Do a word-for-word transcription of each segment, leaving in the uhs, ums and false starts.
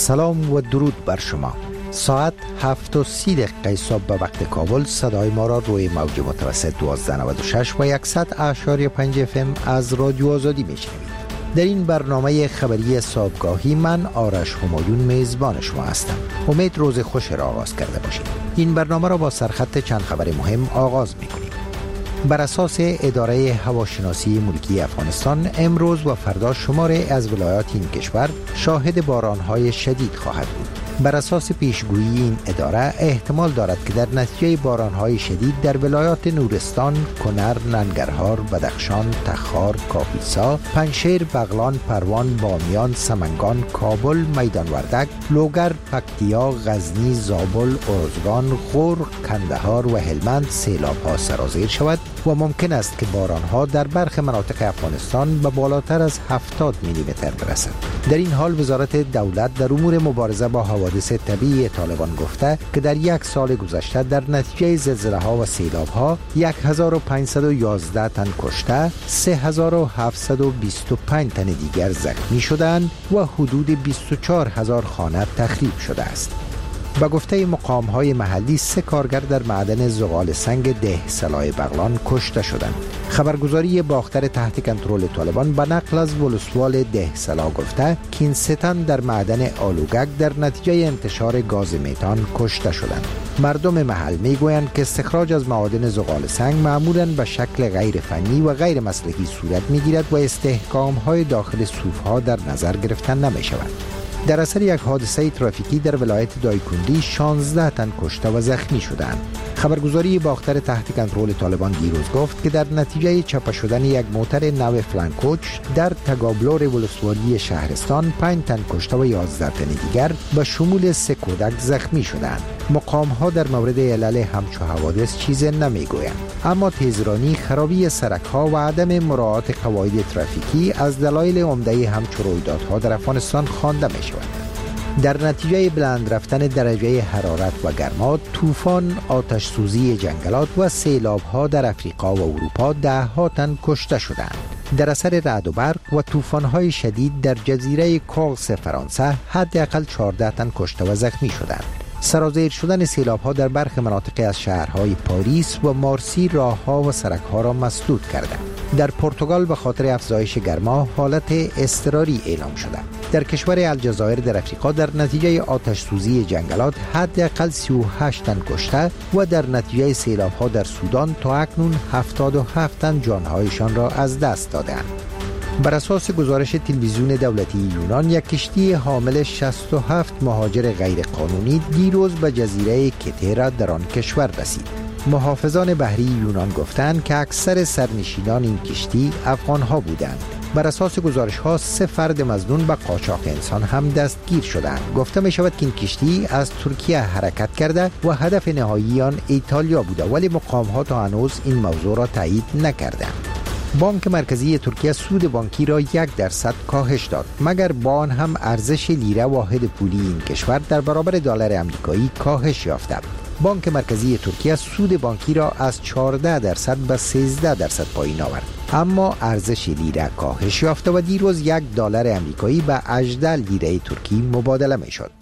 سلام و درود بر شما. ساعت هفت و سی دقیقه صبح به وقت کابل صدای ما را روی موج متوسط دوازده نود و شش و صد اعشاری پنج اف ام از رادیو آزادی میشنوید. در این برنامه خبری صبحگاهی من آرش همایون میزبان شما هستم. امید روز خوش را آغاز کرده باشید. این برنامه را با سرخط چند خبر مهم آغاز میکنیم. بر اساس اداره هواشناسی ملکی افغانستان امروز و فردا شماری از ولایات این کشور شاهد بارانهای شدید خواهد بود. بر اساس پیشگویی این اداره احتمال دارد که در نتیجه بارانهای شدید در ولایات نورستان، کنر، ننگرهار، بدخشان، تخار، کاپیسا، پنشیر، بغلان، پروان، بامیان، سمنگان، کابل، میدان وردک، لوگر، پکتیا، غزنی، زابل، ارزگان، غور، کندهار و هلمند سیلاب‌ها سرازیر شود و ممکن است که بارانها در برخی مناطق افغانستان به بالاتر از هفتاد میلی متر برسد. در این حال وزارت دولت در امور مبارزه با حوادث طبیعی طالبان گفته که در یک سال گذشته در نتیجه زلزله‌ها و سیلاب‌ها هزار و پانصد و یازده تن کشته، سه هزار و هفتصد و بیست و پنج تن دیگر زخمی شدند و حدود بیست و چهار هزار خانه تخریب شده است. با گفته مقام‌های محلی سه کارگر در معدن زغال سنگ ده سلای بغلان کشته شدند. خبرگزاری باختر تحت کنترل طالبان به نقل از ولسوال ده سلا گفته که این سه تن در معدن آلوگک در نتیجه انتشار گاز میتان کشته شدند. مردم محل میگویند که استخراج از معادن زغال سنگ معمولاً به شکل غیر فنی و غیر مصلحی صورت میگیرد و استحکام‌های داخل صوف‌ها در نظر گرفته نمی‌شود. در اثر یک حادثه ترافیکی در ولایت دایکندی شانزده تن کشته و زخمی شدند. خبرگزاری باختر تحت کنترل طالبان دیروز گفت که در نتیجه چپه شدن یک موتر نو فلانکوچ در تگابلور ولسوالی شهرستان پنج تن کشته و یازده تن دیگر به شمول سه کودک زخمی شدند. مقام ها در مورد علل همچو حوادث چیز نمیگویند، اما تیزرانی، خرابی سرک ها و عدم مراعات قواعد ترافیکی از دلایل عمده همچو رویدادها در افغانستان خوانده می شود. در نتیجه بلند رفتن درجه حرارت و گرما، طوفان، آتش سوزی جنگلات و سیلاب ها در افریقا و اروپا ده ها تن کشته شدند. در اثر رعد و برق و طوفان های شدید در جزیره کورس فرانسه حداقل چهارده تن کشته و زخمی شدند. سرازیر شدن سیلاب ها در برخی مناطق از شهرهای پاریس و مارسی راه ها و سرک ها را مسدود کردند. در پرتغال به خاطر افزایش گرما حالت اضطراری اعلام شده. در کشور الجزایر در افریقا در نتیجه آتش سوزی جنگلات حداقل سی و هشت تن کشته و در نتیجه سیلاب ها در سودان تا اکنون هفتاد و هفت تن جانهایشان را از دست دادند. بر اساس گزارش تلویزیون دولتی یونان، یک کشتی حامل شصت و هفت مهاجر غیر قانونی دیروز به جزیره کتیرا در آن کشور رسید. محافظان بحری یونان گفتند که اکثر سرنشینان این کشتی افغان‌ها بودند. بر اساس گزارش‌ها سه فرد مظنون به قاچاق انسان هم دستگیر شدند. گفته می شود که این کشتی از ترکیه حرکت کرده و هدف نهایی آن ایتالیا بوده، ولی مقام‌ها تا هنوز این موضوع را تایید نکردند. بانک مرکزی ترکیه سود بانکی را یک درصد کاهش داد، مگر با آن هم ارزش لیره واحد پولی این کشور در برابر دلار آمریکایی کاهش یافته. بانک مرکزی ترکیه سود بانکی را از چهارده درصد به سیزده درصد پایین آورد، اما ارزش لیره کاهش یافته و دیروز یک دلار آمریکایی به هجده لیره ترکی مبادله می شد.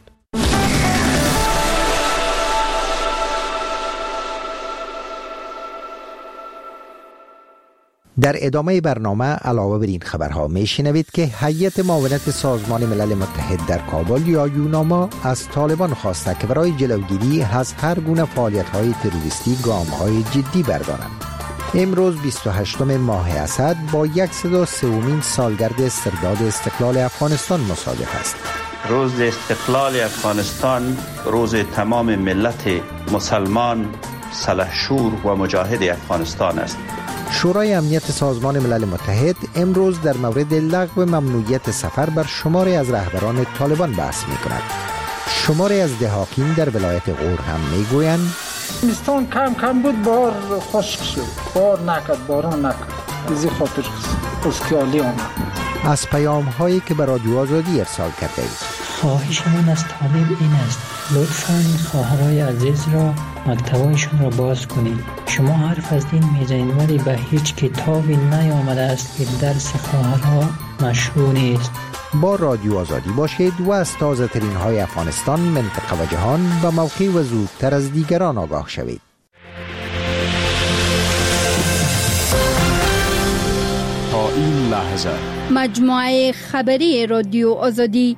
در ادامه برنامه علاوه بر این خبرها میشنوید که هیئت معاونت سازمان ملل متحد در کابل یا یوناما از طالبان خواسته که برای جلوگیری از هر گونه فعالیت‌های تروریستی گام‌های جدی بردارند. امروز بیست و هشتم ماه اسد با صد و سومین سالگرد استرداد استقلال افغانستان مصادف است. روز استقلال افغانستان روز تمام ملت مسلمان، سلحشور و مجاهد افغانستان است. شورای امنیت سازمان ملل متحد امروز در مورد لغو ممنوعیت سفر بر شماری از رهبران طالبان بحث می کند. شماری از دهاقین در ولایت غور هم می گویند مستان کم کم بود، بار خشک شد، بار نکرد، باران نکرد، ازی خاطر اسکیالی آمد. از پیام هایی که به رادیو آزادی ارسال کرده اید. خواهش من از طالب این است لطفاً خواهرای عزیز را مکتبایشون را باز کنید. شما حرف از دین میزنید ولی به هیچ کتابی نیامده است که درس خواهرها مشروع نیست. با رادیو آزادی باشید و از تازه ترین های افغانستان، منطقه و جهان به موقع و زودتر از دیگران آگاه شوید. تا این لحظه مجموعه خبری رادیو آزادی.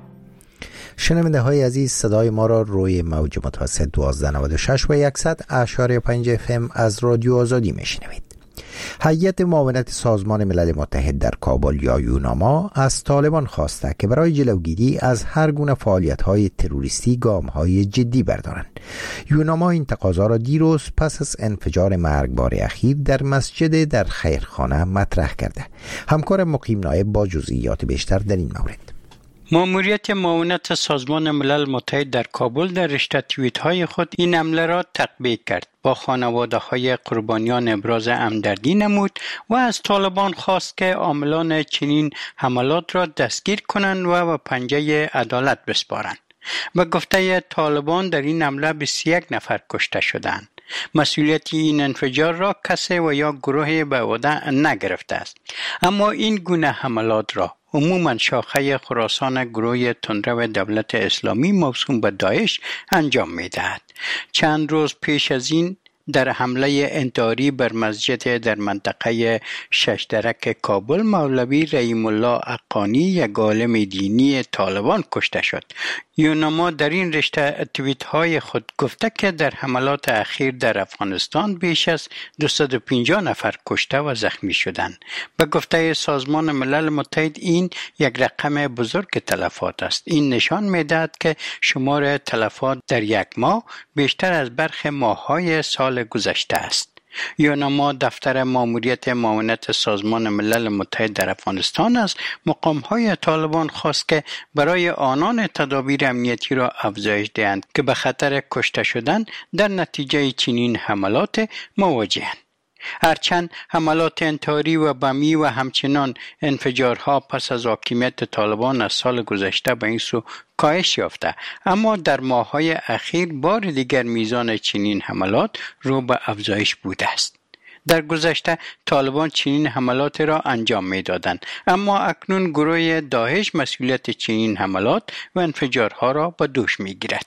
شنونده های عزیز، صدای ما را روی موج متوسط دوازده نود و شش و صد اشاری پنج اف ام از رادیو آزادی میشنوید. هیئت معاونت سازمان ملل متحد در کابل یا یوناما از طالبان خواسته که برای جلوگیری از هر گونه فعالیت‌های تروریستی گام‌های جدی بردارند. یوناما این تقاضا را دیروز پس از انفجار مرگبار اخیر در مسجد در خیرخانه مطرح کرده. همکار مقیم نایب با جزئیات بیشتر در این مورد. ماموریت معاونت سازمان ملل متحد در کابل در رشته توییت‌های خود این حمله را تطبیق کرد. با خانواده‌های قربانیان ابراز همدردی نمود و از طالبان خواست که عاملان چنین حملات را دستگیر کنند و به پنجه عدالت بسپارند. به گفته طالبان در این حمله بیست و یک نفر کشته شدند. مسئولیت این انفجار را کسی و یا گروهی به عهده نگرفته است. اما این گونه حملات را عموماً شاخه خراسان گروه تندرو دولت اسلامی موسوم به داعش انجام می‌دهد. چند روز پیش از این در حمله انتحاری بر مسجد در منطقه ششدرک کابل، مولوی رحیم الله حقانی، یک عالم دینی طالبان کشته شد. یوناما در این رشته توییت های خود گفته که در حملات اخیر در افغانستان بیش از دویست و پنجاه نفر کشته و زخمی شدند. به گفته سازمان ملل متحد این یک رقم بزرگ تلفات است. این نشان می‌دهد که شمار تلفات در یک ماه بیشتر از برخی ماه‌های سال گذشته است. یوناما دفتر ماموریت معاونت سازمان ملل متحد در افغانستان از مقام‌های طالبان خواست که برای آنان تدابیر امنیتی را افزایش دهند که به خطر کشته شدن در نتیجه چنین حملات مواجهند. هرچند حملات انتحاری و بمی و همچنان انفجارها پس از حاکمیت طالبان از سال گذشته به این سو کاهش یافته، اما در ماه‌های اخیر بار دیگر میزان چنین حملات رو به افزایش بوده است. در گذشته طالبان چنین حملات را انجام می‌دادند، اما اکنون گروه داعش مسئولیت چنین حملات و انفجارها را به دوش می‌گیرد.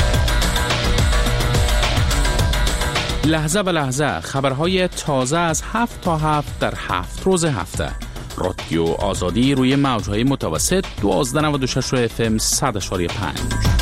لحظه به لحظه خبرهای تازه از هفت تا هفت در هفت روز هفته. رادیو آزادی روی موجهای متوسط دوازده نود و شش و اف ام صد و پنج.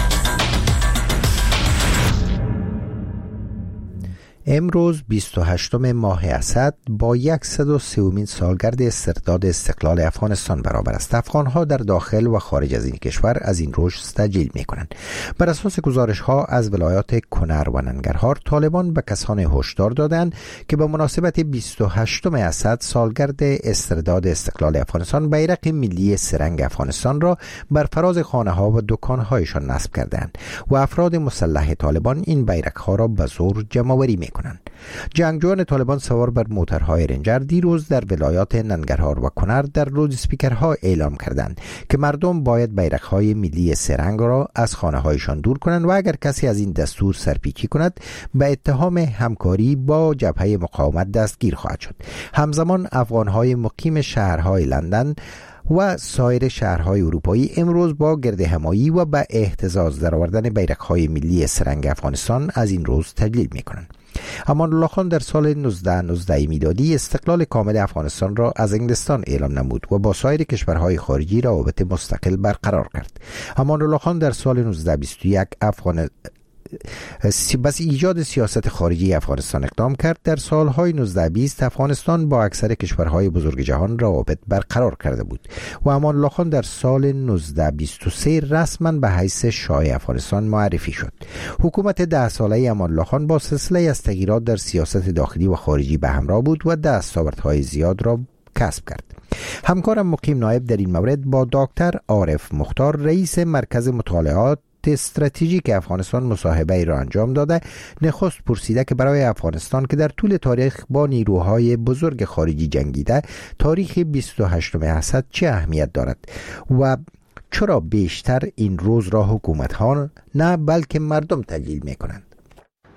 امروز بیست و هشتم ماه اسد با صد و سومین سالگرد استرداد استقلال افغانستان برابر است. افغانها در داخل و خارج از این کشور از این روز تجلیل می کنند. بر اساس گزارش ها از ولایات کنر و ننگرهار، طالبان به کسان هشدار دادند که به مناسبت بیست و هشتم اسد سالگرد استرداد استقلال افغانستان بیرق ملی سرنگ افغانستان را بر فراز خانه ها و دکان هایشان نصب کردند و افراد مسلح طالبان این بیرق ها را به زور جمع‌آوری می کنند. جنگجویان طالبان سوار بر موترهای رنجر دیروز در ولایات ننگرهار و کنر در لود اسپیکرها اعلام کردند که مردم باید بیرق‌های ملی سرنگ را از خانه‌هایشان دور کنند و اگر کسی از این دستور سرپیچی کند به اتهام همکاری با جبهه مقاومت دستگیر خواهد شد. همزمان افغان‌های مقیم شهرهای لندن و سایر شهرهای اروپایی امروز با گردهمایی و به اهتزاز درآوردن بیرق‌های ملی سرنگ افغانستان از این روز تجلیل می‌کنند. امان الله خان در سال نوزده نوزده میلادی استقلال کامل افغانستان را از انگلستان اعلام نمود و با سایر کشورهای خارجی روابط مستقل برقرار کرد. امان الله خان در سال نوزده بیست و یک افغان بس ایجاد سیاست خارجی افغانستان اقدام کرد. در سالهای نوزده بیست افغانستان با اکثر کشورهای بزرگ جهان روابط برقرار کرده بود و امان الله خان در سال نوزده بیست و سه رسما به حیث شاه افغانستان معرفی شد. حکومت ده ساله امان الله خان با سلسله از تغییرات در سیاست داخلی و خارجی به همراه بود و دستاوردهای زیاد را کسب کرد. همکارم مقیم نایب در این مورد با دکتر عارف مختار رئیس مرکز مطالعات استراتژیک افغانستان مصاحبه ای را انجام داده. نخست پرسیده که برای افغانستان که در طول تاریخ با نیروهای بزرگ خارجی جنگیده، تاریخ بیست و هشتم اسد چه اهمیت دارد و چرا بیشتر این روز را حکومت ها نه بلکه مردم تجلیل می کنند؟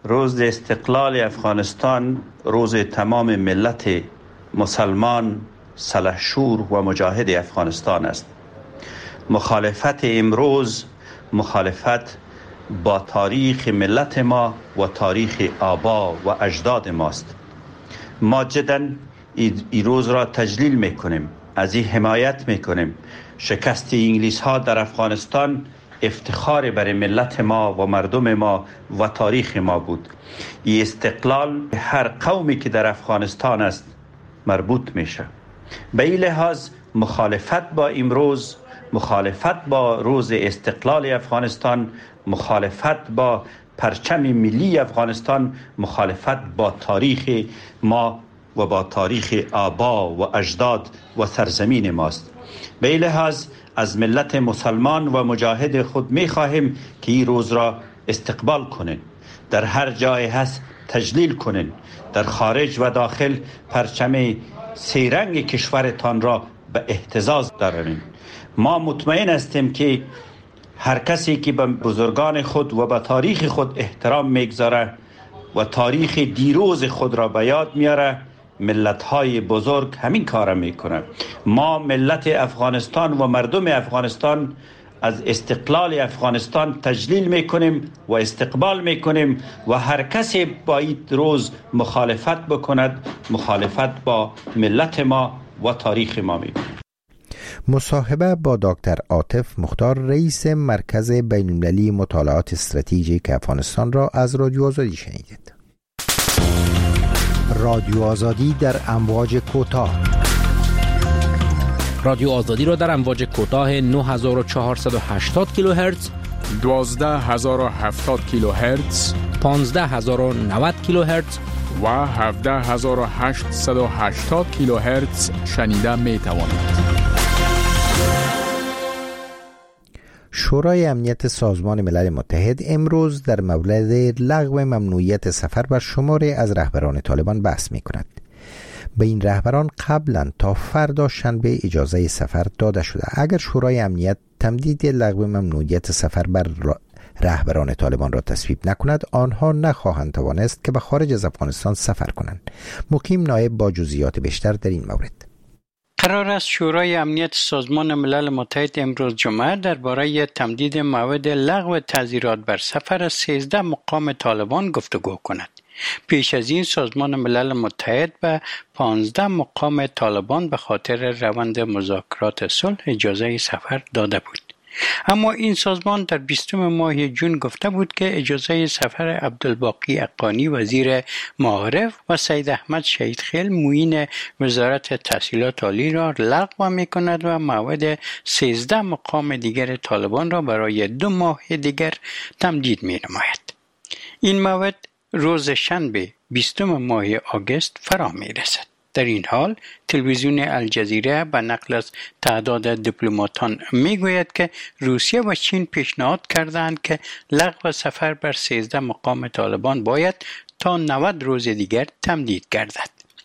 روز استقلال افغانستان روز تمام ملت مسلمان سلحشور و مجاهد افغانستان است. مخالفت امروز مخالفت با تاریخ ملت ما و تاریخ آبا و اجداد ماست. ما جداً این روز را تجلیل میکنیم، از این حمایت میکنیم. شکست انگلیس ها در افغانستان افتخار برای ملت ما و مردم ما و تاریخ ما بود. این استقلال هر قومی که در افغانستان است مربوط میشه. به این لحاظ مخالفت با امروز، مخالفت با روز استقلال افغانستان، مخالفت با پرچم ملی افغانستان، مخالفت با تاریخ ما و با تاریخ آبا و اجداد و سرزمین ماست. به این لحاظ از ملت مسلمان و مجاهد خود می خواهیم که این روز را استقبال کنین، در هر جای هست تجلیل کنین، در خارج و داخل پرچم سیرنگ کشورتان را به اهتزاز دارین. ما مطمئن هستیم که هر کسی که به بزرگان خود و به تاریخ خود احترام میگذاره و تاریخ دیروز خود را به یاد میاره، ملت‌های بزرگ همین کارا میکنن. ما ملت افغانستان و مردم افغانستان از استقلال افغانستان تجلیل میکنیم و استقبال میکنیم و هر کسی با این روز مخالفت بکند مخالفت با ملت ما و تاریخ ما میکنه. مصاحبه با دکتر عاطف مختار، رئیس مرکز بین‌المللی مطالعات استراتژیک افغانستان را از رادیو آزادی شنیدید. رادیو آزادی در امواج کوتاه. رادیو آزادی را در امواج کوتاه نه هزار و چهارصد و هشتاد کیلوهرتز، دوازده هزار و هفتاد کیلوهرتز، پانزده هزار و نود کیلوهرتز و هفده هزار و هشتصد و هشتاد کیلوهرتز شنیده می توانید. شورای امنیت سازمان ملل متحد امروز در مورد لغو ممنوعیت سفر بر شماری از رهبران طالبان بحث می کند. به این رهبران قبلا تا فردا شنبه اجازه سفر داده شده. اگر شورای امنیت تمدید لغو ممنوعیت سفر بر رهبران طالبان را تصویب نکند، آنها نخواهند توانست که به خارج از افغانستان سفر کنند. مقیم نایب با جزئیات بیشتر در این مورد. قرار است شورای امنیت سازمان ملل متحد امروز جمعه درباره تمدید موعد لغو تعزیرات بر سفر سیزده مقام طالبان گفتگو کند. پیش از این سازمان ملل متحد به پانزده مقام طالبان به خاطر روند مذاکرات صلح اجازه سفر داده بود. اما این سازمان در بیستم ماه جون گفته بود که اجازه سفر عبدالباقی اقانی وزیر معارف و سید احمد شهیدخیل معین وزارت تحصیلات عالی را لغو می کند و موعد سیزده مقام دیگر طالبان را برای دو ماه دیگر تمدید می نماید. این موعد روز شنبه بیستم ماه آگوست فرا می رسد. در این حال تلویزیون الجزیره به نقل از تعداد دیپلماتان میگوید که روسیه و چین پیشنهاد کردند که لغو سفر بر سیزده مقام طالبان باید تا نود روز دیگر تمدید گردد.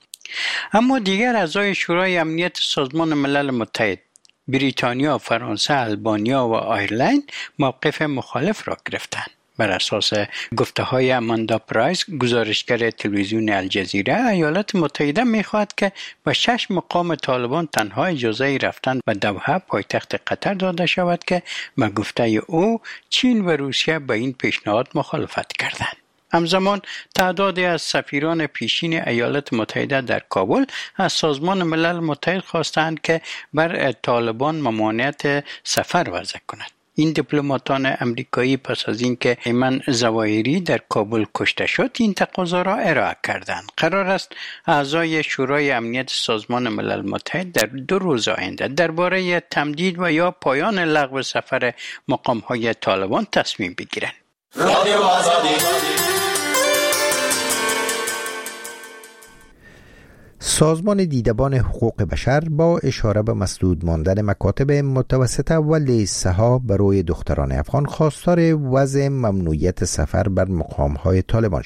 اما دیگر اعضای شورای امنیت سازمان ملل متحد، بریتانیا، فرانسه، آلبانیا و آیرلند موقف مخالف را گرفتند. بر اساس گفته‌های اماندا پرایس، گزارشگر تلویزیون الجزیره، ایالات متحده می‌خواهد که به شش مقام طالبان تنها اجازه رفتن به دوحه پایتخت قطر داده شود که به گفته او چین و روسیه به این پیشنهاد مخالفت کردند. همزمان تعدادی از سفیران پیشین ایالات متحده در کابل از سازمان ملل متحد خواستند که بر طالبان ممانعت سفر وضع کند. این دیپلماتان امریکایی پس از اینکه ایمن ظواهری در کابل کشته شد این تقاضا را ارائه کردند. قرار است اعضای شورای امنیت سازمان ملل متحد در دو روز آینده درباره تمدید و یا پایان لغو سفر مقام‌های طالبان تصمیم بگیرند. رادیو آزادی. سازمان دیدبان حقوق بشر با اشاره به مسدود ماندن مکاتب متوسطه و لیسه ها برای دختران افغان خواستار وضع ممنوعیت سفر بر مقام‌های طالبان شدند.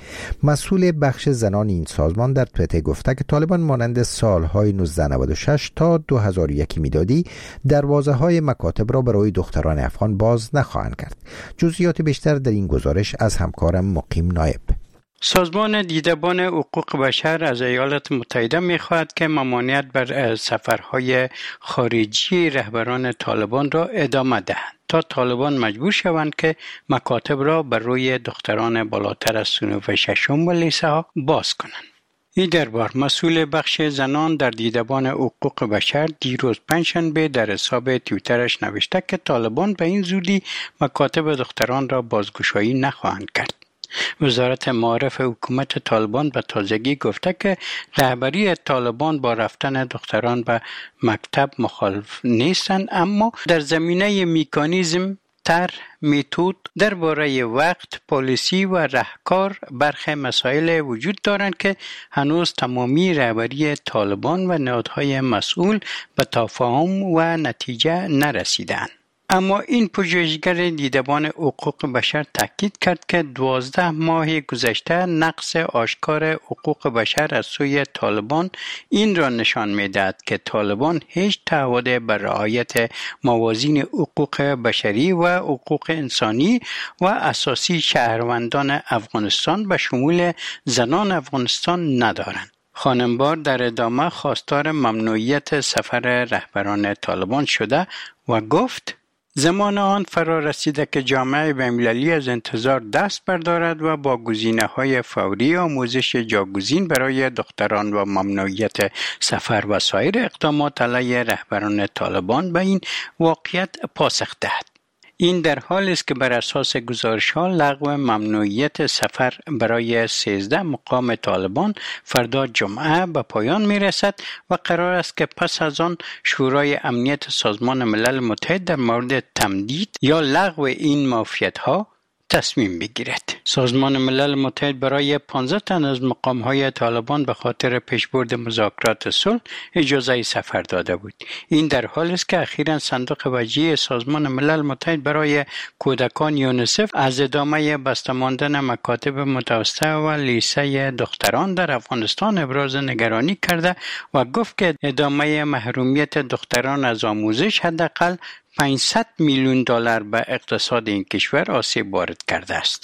مسئول بخش زنان این سازمان در توییتر گفته که طالبان مانند سالهای نوزده نود و شش تا دو هزار و یک میلادی دروازه‌های مکاتب را برای دختران افغان باز نخواهند کرد. جزئیات بیشتر در این گزارش از همکارم مقیم نایب. سازمان دیدبان حقوق بشر از ایالات متحده می‌خواهد که ممانعت بر سفرهای خارجی رهبران طالبان را ادامه دهند تا طالبان مجبور شوند که مکاتب را بر روی دختران بالاتر از صنف ششم و لیسه ها باز کنند. این دربار مسئول بخش زنان در دیدبان حقوق بشر دیروز پنجشنبه در حساب توییترش نوشته که طالبان به این زودی مکاتب دختران را بازگشایی نخواهند کرد. وزارت معارف حکومت طالبان به تازگی گفته که رهبری طالبان با رفتن دختران به مکتب مخالف نیستند، اما در زمینه مکانیزم، طرح، متد، درباره وقت، پالیسی و راهکار برخی مسائل وجود دارند که هنوز تمامی رهبری طالبان و نهادهای مسئول به تفاهم و نتیجه نرسیدند. اما این پژوهشگر دیدبان حقوق بشر تاکید کرد که دوازده ماه گذشته نقص آشکار حقوق بشر از سوی طالبان این را نشان می‌دهد که طالبان هیچ تعهد بر رعایت موازین حقوق بشری و حقوق انسانی و اساسی شهروندان افغانستان به شمول زنان افغانستان ندارند. خانمبار در ادامه خواستار ممنوعیت سفر رهبران طالبان شده و گفت زمان آن فرا رسیده که جامعه بین‌المللی از انتظار دست بردارد و با گزینه‌های فوری آموزش جاگزین برای دختران و ممنوعیت سفر و سایر اقدامات علیه رهبران طالبان به این واقعیت پاسخ دهد. این در حالی است که بر اساس گزارش‌ها لغو ممنوعیت سفر برای سیزده مقام طالبان فردا جمعه به پایان می‌رسد و قرار است که پس از آن شورای امنیت سازمان ملل متحد در مورد تمدید یا لغو این معافیت‌ها تصمیم بگیرد. سازمان ملل متحد برای پانزده تن از مقام‌های طالبان به خاطر پیشبرد مذاکرات صلح اجازه سفر داده بود. این در حالی است که اخیراً صندوق وجیه سازمان ملل متحد برای کودکان یونیسف از ادامه بسته ماندن مکاتب متوسطه و لیسه دختران در افغانستان ابراز نگرانی کرده و گفت که ادامه محرومیت دختران از آموزش حداقل پانصد میلیون دلار به اقتصاد این کشور آسیب وارد کرده است.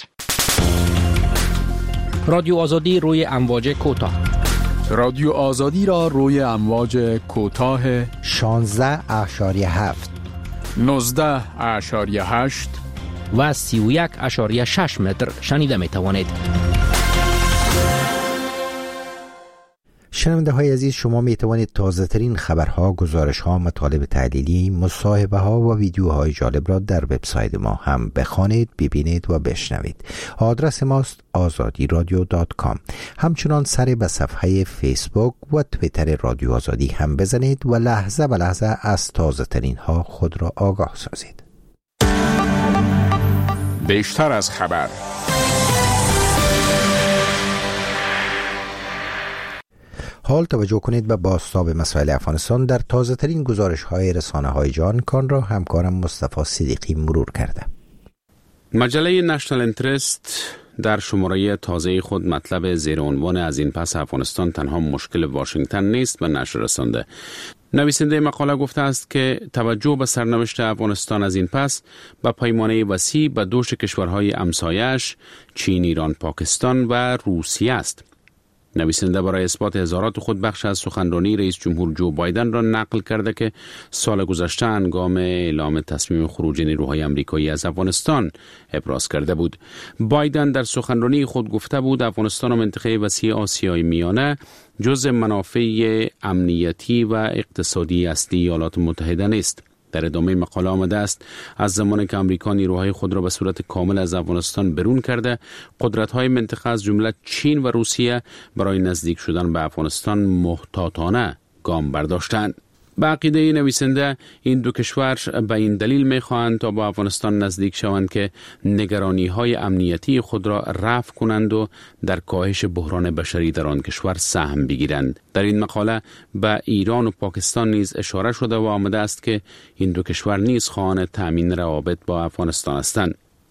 رادیو آزادی روی امواج کوتاه. رادیو آزادی را روی امواج کوتاه شانزده اشاریه هفت، نوزده اشاریه هشت و سی و یک اشاریه شش متر شنیده می توانید. شنونده های عزیز، شما می توانید تازه ترین خبرها، گزارش ها، مطالب تحلیلی، مصاحبه ها و ویدیوهای جالب را در وبسایت ما هم بخوانید، ببینید و بشنوید. آدرس ماست آزادی رادیو دات کام. همچنان سر به صفحه فیسبوک و توییتر رادیو آزادی هم بزنید و لحظه به لحظه از تازه ترین ها خود را آگاه سازید. بیشتر از خبر. حال توجه کنید به بازتاب مسائل افغانستان در تازه ترین گزارش های رسانه های جهان کان را همکارم مصطفی صدیقی مرور کرده. مجله نشنال اینترست در شماره تازه خود مطلب زیر عنوان از این پس افغانستان تنها مشکل واشنگتن نیست به نشر رسانده. نویسنده مقاله گفته است که توجه به سرنوشت افغانستان از این پس به پیمانه وسیع به دوش کشورهای همسایه‌اش چین، ایران، پاکستان و روسیه است. نویسنده برای اثبات اظهارات خود بخش از سخنرانی رئیس جمهور جو بایدن را نقل کرده که سال گذشته هنگام اعلام تصمیم خروج نیروهای آمریکایی از افغانستان ابراز کرده بود. بایدن در سخنرانی خود گفته بود افغانستان و منطقه وسیع آسیای میانه جزء منافع امنیتی و اقتصادی اصلی ایالات متحده نیست. در ادامه مقاله آمده است از زمانی که آمریکا نیروهای خود را به صورت کامل از افغانستان برون کرده، قدرت‌های منطقه از جمله چین و روسیه برای نزدیک شدن به افغانستان محتاطانه گام برداشتند. به عقیده نویسنده این دو کشور به این دلیل می‌خواهند تا با افغانستان نزدیک شوند که نگرانی‌های امنیتی خود را رفع کنند و در کاهش بحران بشری در آن کشور سهم بگیرند. در این مقاله به ایران و پاکستان نیز اشاره شده و آمده است که این دو کشور نیز خواهان تأمین روابط با افغانستان هستند.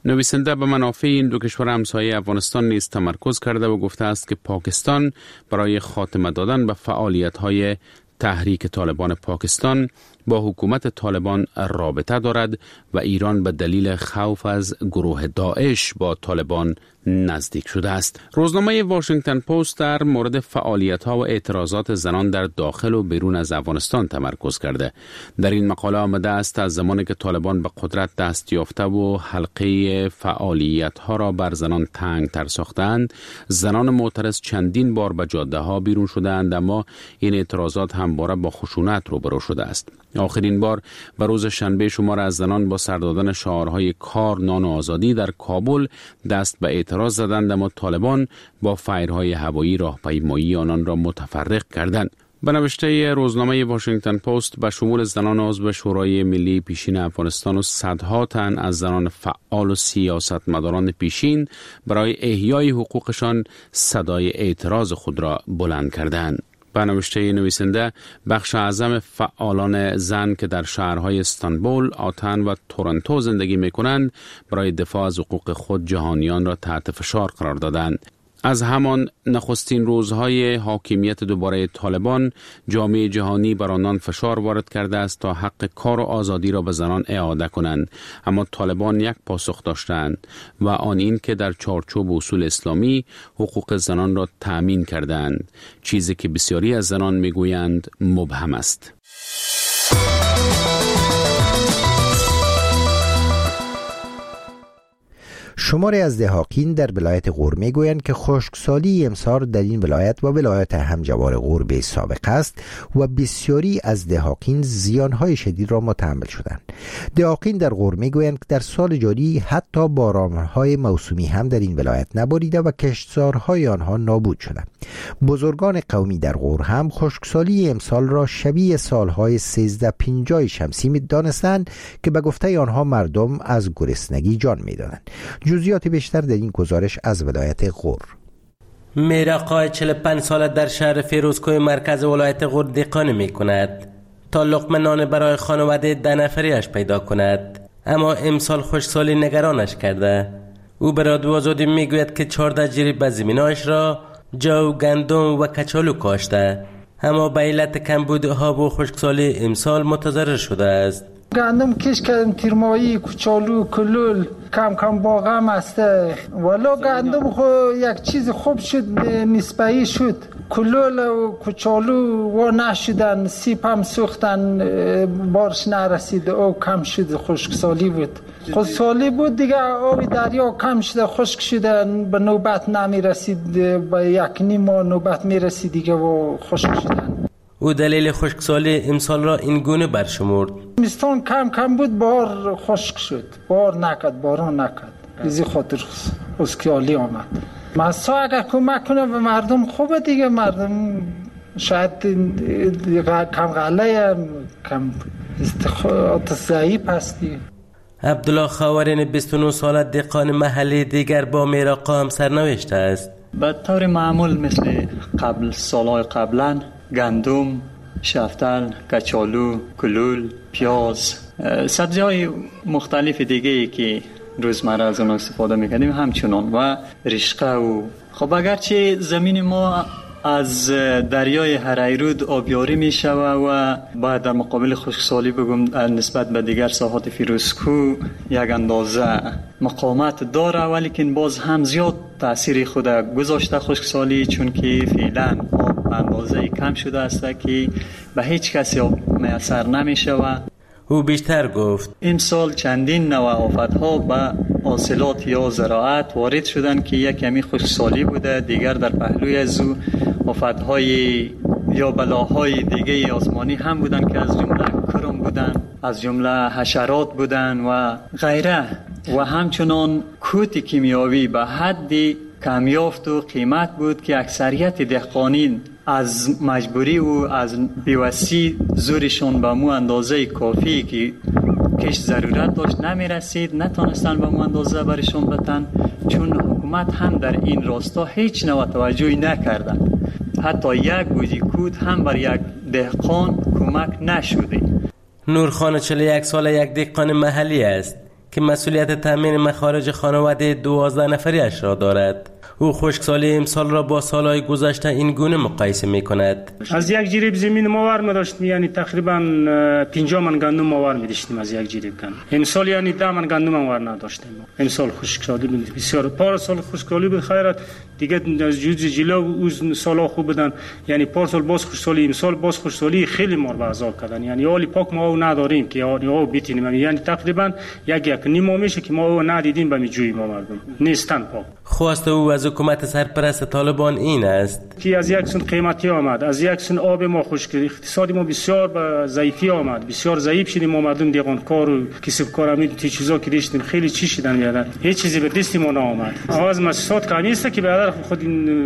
نویسنده به منافع این دو کشور همسایه افغانستان نیز تمرکز کرده و گفته است که پاکستان برای خاتمه دادن به فعالیت‌های تحریک طالبان پاکستان با حکومت طالبان رابطه دارد و ایران به دلیل خوف از گروه داعش با طالبان نزدیک شده است. روزنامه واشنگتن پست در مورد فعالیت‌ها و اعتراضات زنان در داخل و بیرون از افغانستان تمرکز کرده. در این مقاله آمده است از زمانی که طالبان به قدرت دست یافته و حلقه فعالیت‌ها را بر زنان تنگ‌تر ساختند، زنان معترض چندین بار به جاده‌ها بیرون شدند، اما این اعتراضات همواره با خشونت روبرو شده است. آخرین بار به روز شنبه شمار از زنان با سر دادن شعارهای کار، نان و آزادی در کابل دست به اعتراض زدند، اما طالبان با فایرهای هوایی راهپیمایی آنان را متفرق کردند. به نوشته روزنامه واشنگتن پست به شمول زنان عضو شورای ملی پیشین افغانستان و صدها تن از زنان فعال و سیاستمداران پیشین برای احیای حقوقشان صدای اعتراض خود را بلند کردند. به نوشته نویسنده، بخش اعظم فعالان زن که در شهرهای استانبول، آتن و تورنتو زندگی می‌کنند، برای دفاع از حقوق خود جهانیان را تحت فشار قرار دادند. از همان نخستین روزهای حاکمیت دوباره طالبان، جامعه جهانی بر آنان فشار وارد کرده است تا حق کار و آزادی را به زنان اعاده کنند، اما طالبان یک پاسخ داشتند و آن این که در چارچوب اصول اسلامی حقوق زنان را تأمین کردند، چیزی که بسیاری از زنان میگویند مبهم است. شماری از دهاقین در ولایت غور میگویند که خشکسالی امسال در این ولایت و ولایت همجوار غور به سابقه است و بسیاری از دهاقین زیانهای شدید را متحمل شدند. دهاقین در غور میگویند که در سال جاری حتی بارانهای موسمی هم در این ولایت نباریده و کشتزارهای آنها نابود شدند. بزرگان قومی در غور هم خشکسالی امسال را شبیه سالهای سیزده پنجاه شمسی می‌دانستند که به گفته آنها مردم از گرسنگی جان می‌دادند. جزئیات بیشتر در این گزارش از ولایت غور. میراقای چهل و پنج ساله در شهر فیروزکوه مرکز ولایت غور دهقانی می‌کند تا لقمه نان برای خانواده ده نفریش پیدا کند، اما امسال خشکسالی نگرانش کرده. او به رادیو آزادی میگوید که چهارده جریب از زمینایش را جو، گندم و کچالو کاشته، اما به علت کمبود آب و خشکسالی امسال متضرر شده است. گندم کش کردم، تیرمایی، کچالو، کلول، کم کم باغم است. والا گندم خو یک چیز خوب شد، نسبی شد. کلول و کچالو و نشدن، سیب هم سوختن، بارش نرسید، او کم شد، خشکسالی بود. خشکسالی بود دیگه، آب دریا کم شده، خشک شده، به نوبت نمی رسید، به یک نیم ماه نوبت می رسید دیگه و خشک شدن. او دلیل خشکسالی امسال را این گونه برشمرد. مستان کم کم بود، بار خشک شد، بار نکد، باران نکد، ازی خاطر خشکسالی آمد. مسا اگر کمک کنه به مردم خوبه دیگه، مردم شاید کم غله، کم استخدامات ضعیف هست دیگه. عبدالله خاورین بیست و نه ساله دهقان محلی دیگر با میراقا هم سرنوشته است. به طور معمول مثل قبل سالهای قبلا گندم، شفتل، کچالو، کلول، پیاز، سبزی‌های مختلف دیگه‌ای که روزمره از اون استفاده می‌کردیم همچنان و رشقه. و خب اگرچه زمین ما از دریای هریرود آبیاری می‌شود و بعد در مقابل خشکسالی بگم نسبت به دیگر ساحات فیروزکو یک اندازه مقاومت داره، ولیکن باز هم زیاد تأثیر خود گذاشته خشکسالی، چون که فعلا آب اندازه کم شده است که به هیچ کسی آب میسر نمی‌شود. او بیشتر گفت امسال چندین نوع آفت‌ها به حاصلات یا زراعت وارد شدن که یک کمی خشکسالی بوده، دیگر در پهلوی از او آفت‌های یا بلاهای دیگه آسمانی هم بودن که از جمله کرم بودن، از جمله حشرات بودن و غیره، و همچنان کوت کیمیاوی به حد کمیافت و قیمت بود که اکثریت دهقانین از مجبوری و از بیوسی زورشون به مو اندازه کافی که کش ضرورت داشت نمی رسید، نتونستن به مو اندازه برشون بتن، چون حکومت هم در این راستا هیچ نوع توجهی نکردن. حتی یک گوجه کود هم بر یک دهقان کمک نشده. نورخان چهل و یک ساله یک دهقان محلی است که مسئولیت تامین مخارج خانواده دوازده نفریش را دارد. او خشکسالی امسال را با سالهای گذشته این گونه مقایسه می کند. از یک جریب زمین ماور می داشتیم، یعنی تقریبا پنجاه من گندم ماور می داشتیم از یک جریب گندم. امسال یعنی ده من گندم ماور نداشتیم. امسال خشکسالی بود بسیار. پارسال خشکسالی بود خیرت دیگه از جوز جلو از سالا خوب بودن، یعنی پارسال باز خشکسالی، امسال باز خشکسالی خیلی ما رو عذاب کردن. یعنی حالی پاک ما او نداریم که او بتونیم، یعنی تقریبا یک یک نیم میشه که ما او ندیدیم به جوی ما مردم نیستن پاک. خواست او از حکومت سرپرست طالبان این است که از یک سن قیمتی آمد، از یک سن آب ما خشک، اقتصادی ما بسیار به ضعیفی آمد، بسیار ضعیف شدیم ما مردم دیگانکار و کسب کار امید تی چیزا که داشتیم خیلی چی شدن میادن، هیچ چیزی به دست ما نآمد. آواز مسئولات کمی است که به خود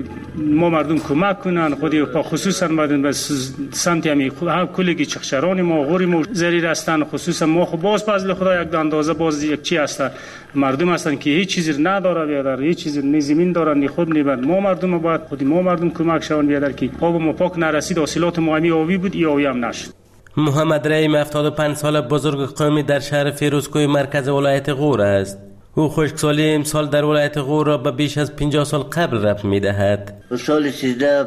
ما مردم کمک کنن، خودی خصوصا مردم بس سمت همی کلگی چخشران ما غوری ما زریر هستن، خصوصا ما خب باز فضل خدا یک اندازه باز یک چی هستن مردم هستن که هیچ چیزی نداره بیادر، هیچ چیزی نی زمین دارن نی خود نی بند. ما مردم باید خودی ما مردم کمک شون بیادر که آب ما پاک نرسید، حاصلات ما همی آبی بود ای آبی هم نشد. محمد رحیم هفتاد و پنج ساله بزرگ قومی در شهر فیروزکوه مرکز ولایت غور است. او خشکسالی امسال در ولایت غور را به بیش از پنجاه سال قبل رفت می‌دهد. سال سیزده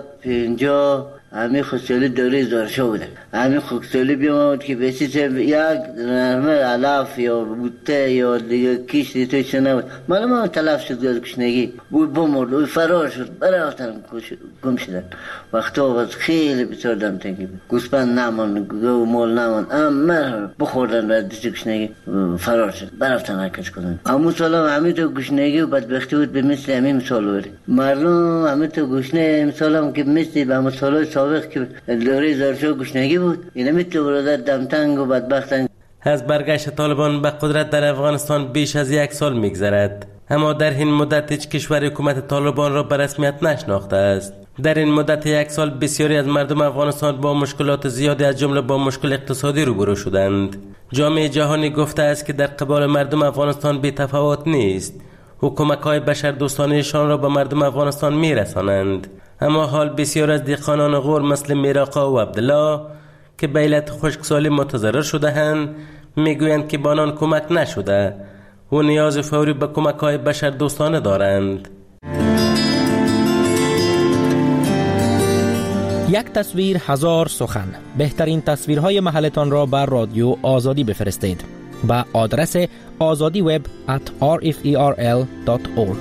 پنجاه همین خشکسالی دوره زارشا بوده. همین خشکسالی بیامد که بسیط یک نرمه علاف یا بوته یا دیگه کیش دیتویش نبود. معلوم هم تلف شد از کشنگی. بود بمرد، او فرار شد، برای گم شدن. وقتا باز خیلی بسیار دم تنگی بود. گوسپند نمان، گو مال نمان، اما بخوردن و دیست کشنگی فرار شد. برفتن حرکت کردن. امو سال هم همین تو کشنگی و بدبختی بود به مثل همین مثال بود. مردم همین تو گشنه امسال هم که مثل به مثال سابق که دوره زارشا گشنگی بود، اینا میتو برادر دمتنگ و بدبختن. از برگشت طالبان به قدرت در افغانستان بیش از یک سال میگذرد، اما در این مدت هیچ کشور حکومت طالبان را به رسمیت نشناخته است. در این مدت یک سال بسیاری از مردم افغانستان با مشکلات زیادی از جمله با مشکل اقتصادی روبرو شدند. جامعه جهانی گفته است که در قبال مردم افغانستان بی تفاوت نیست. حکومت‌های بشردوستانه‌شان را به مردم افغانستان میرسانند. اما حال بسیار از دیقانان غور مثل میراقا و عبدالله که به علت خشکسالی متضرر شده‌اند میگویند که به آنان کمک نشده و نیاز فوری به کمک‌های بشردوستانه دارند. یک تصویر هزار سخن. بهترین تصویرهای محلتان را بر رادیو آزادی بفرستید به آدرس آزادی وب ات آر اف ای آر ال دات اورگ.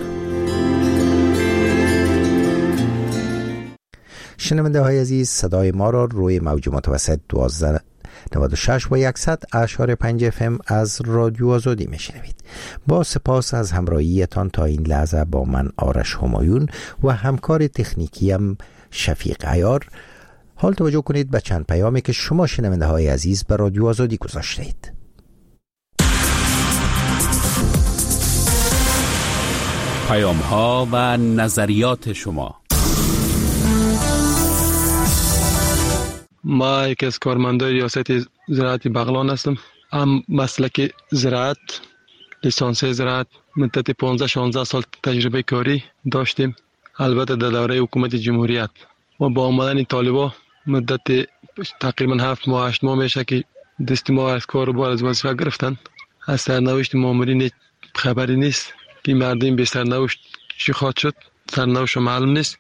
شنونده های عزیز، صدای ما را روی موج متوسط دوازده نود و شش و صد اشار پنج اف ام از رادیو آزادی میشنوید. با سپاس از همراهیتان تا این لحظه با من آرش همایون و همکار تکنیکیم شفیق عیار. حال توجه کنید به چند پیامی که شما شنونده های عزیز به رادیو آزادی گذاشته اید. پیام ها و نظریات شما. ما یکی از کارمندای ریاست زراعتی بغلان هستم. هم مسلک زراعت، لیسانس زراعت، مدت پانزده شانزده سال تجربه کاری داشتیم، البته در دوره حکومت جمهوریت. و با آمدن طالبا مدت تقریبا هفت ماه هشت ماه میشه که دست ما از کار و بار از وظیفه گرفتن. از سرنوشت مامورین خبری نیست که مردم به سرنوشت چی خواهد شد، سرنوشت معلوم نیست.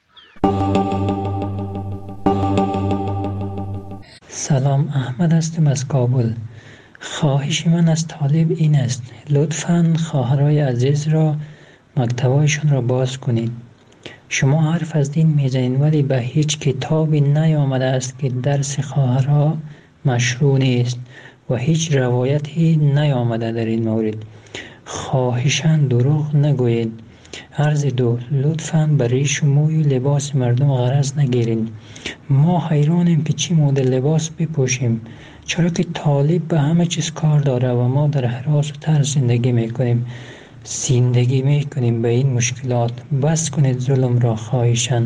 سلام، احمد هستم از کابل. خواهش من از طالب این است لطفاً خواهرای عزیز را مکتبایشون را باز کنید. شما حرف از دین میزنید ولی به هیچ کتابی نیامده است که درس خواهرها مشروع نیست و هیچ روایتی نیامده در این مورد. خواهشاً دروغ نگویید. عرض دو، لطفاً برای شموی لباس مردم غرض نگیرید. ما حیرانیم که چی مدل لباس بپوشیم، چرا که طالب به همه چیز کار داره و ما در هراس و ترس زندگی میکنیم زندگی میکنیم به این مشکلات. بس کنید ظلم را خواهشاً.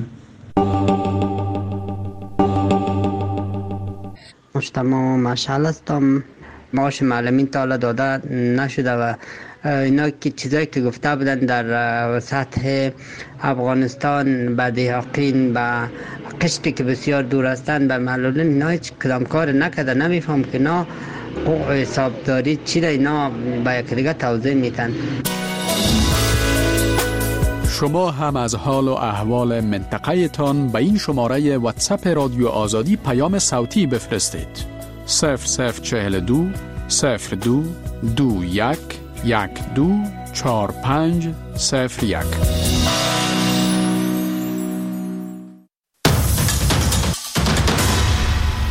مجتمع مشعل هستم. معاش معلمین تا حالا داده نشده و اینا که چیزایی که گفته بودن در سطح افغانستان به دیحقین به قشتی که بسیار دور هستند به معلولین اینا هیچ کدام کار نکرده. نمیفهم که اینا حقوق حسابداری چی را اینا با یک دیگه توضیح میتن. شما هم از حال و احوال منطقه تان به این شماره واتساپ رادیو آزادی پیام صوتی بفرستید. صفر صفر چهل دو صفر دو دو یک یک دو چهار پنج صفر یک.